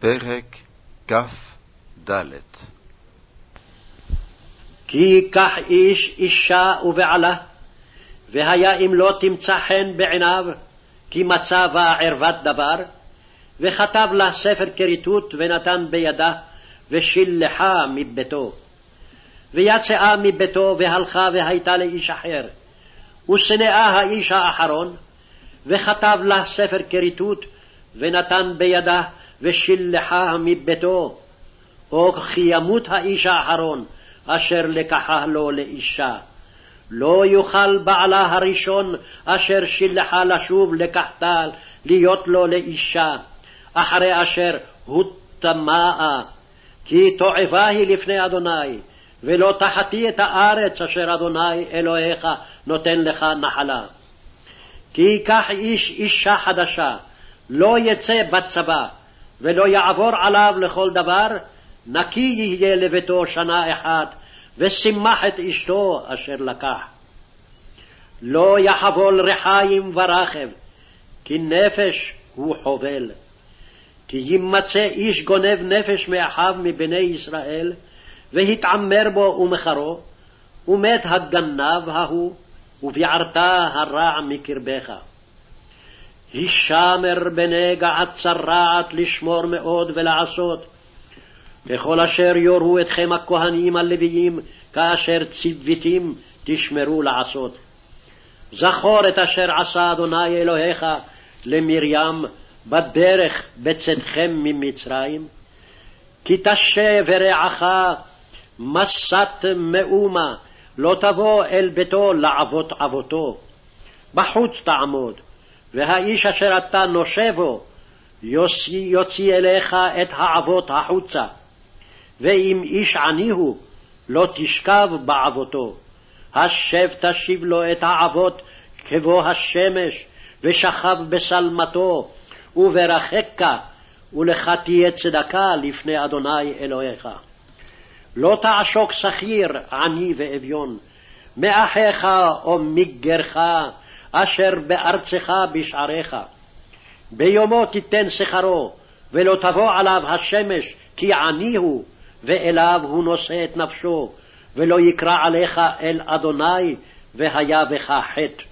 פרק כ"ד. כי ייקח איש אישה ובעלה, והיה אם לא תמצא חן בעיניו, כי מצא בה ערוות דבר, וכתב לה ספר כריתות ונתן בידה, ושילחה מביתו. ויצאה מביתו והלכה והייתה לאיש אחר, ושנאה האיש האחרון, וכתב לה ספר כריתות ונתן בידה, ושילחה מביתו. או כי ימות האיש האחרון אשר לקחה לו לאישה, לא יוכל בעלה הראשון אשר שילחה לשוב לקחתה להיות לו לאישה, אחרי אשר הוטמאה, כי תועבה היא לפני אדוני, ולא תחתי את הארץ אשר אדוני אלוהיך נותן לך נחלה. כי ייקח איש אישה חדשה, לא יצא בצבא, ולא יעבור עליו לכל דבר, נקי יהיה לביתו שנה אחת, ושימח את אשתו אשר לקח. לא יחבול רחיים ורחב, כי נפש הוא חובל. כי ימצא איש גונב נפש מאחיו מבני ישראל, והתעמר בו ומחרו, ומת הגנב ההוא, וביערת הרע מקרבך. הישמר בנגע הצרעת לשמור מאוד ולעשות, וכל אשר יורו אתכם הכהנים הלוויים, כאשר ציוויתם תשמרו לעשות. זכור את אשר עשה אדוני אלוהיך למרים בדרך בצאתכם ממצרים, כי תשה ורעך מסת מאומה, לא תבוא אל ביתו לעבוד עבותו. בחוץ תעמוד, והאיש אשר אתה נושבו יוציא אליך את העבוד החוצה. ואם איש עני הוא, לא תשכב בעבותו. השב תשיב לו את העבוד כבוא השמש, ושכב בשלמתו, וברחקה, ולך תהיה צדקה לפני אדוני אלוהיך. לא תעשוק שכיר, עני ואביון, מאחיך או מגרך, אשר בארצך בשעריך. ביומו תיתן שכרו, ולא תבוא עליו השמש, כי עני הוא, ואליו הוא נושא את נפשו, ולא יקרא עליך אל אדוני, והיה בך חטא.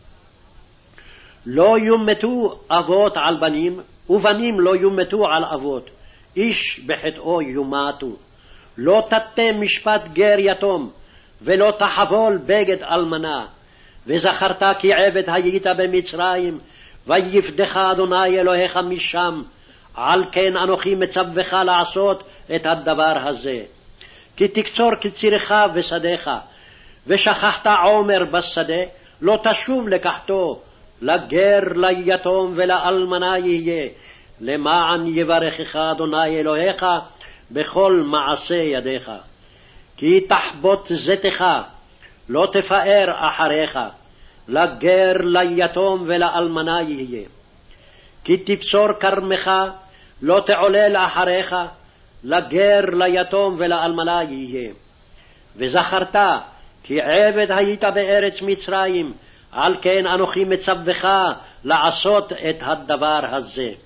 לא יומתו אבות על בנים, ובנים לא יומתו על אבות, איש בחטאו יומתו. לא תטה משפט גר יתום, ולא תחבול בגד אלמנה. וזכרת כי עבד היית במצרים, ויפדך אדוני אלוהיך משם, על כן אנוכי מצווך לעשות את הדבר הזה. כי תקצור קצירך ושדיך, ושכחת עומר בשדה, לא תשוב לקחתו, לגר ליתום ולאלמנה יהיה, למען יברכך אדוני אלוהיך בכל מעשה ידיך. כי תחבוט זיתך, לא תפאר אחריך, לגר ליתום ולאלמנה יהיה. כי תבצור כרמך, לא תעולל אחריך, לגר ליתום ולאלמנה יהיה. וזכרת כי עבד היית בארץ מצרים, על כן אנוכי מצווך לעשות את הדבר הזה.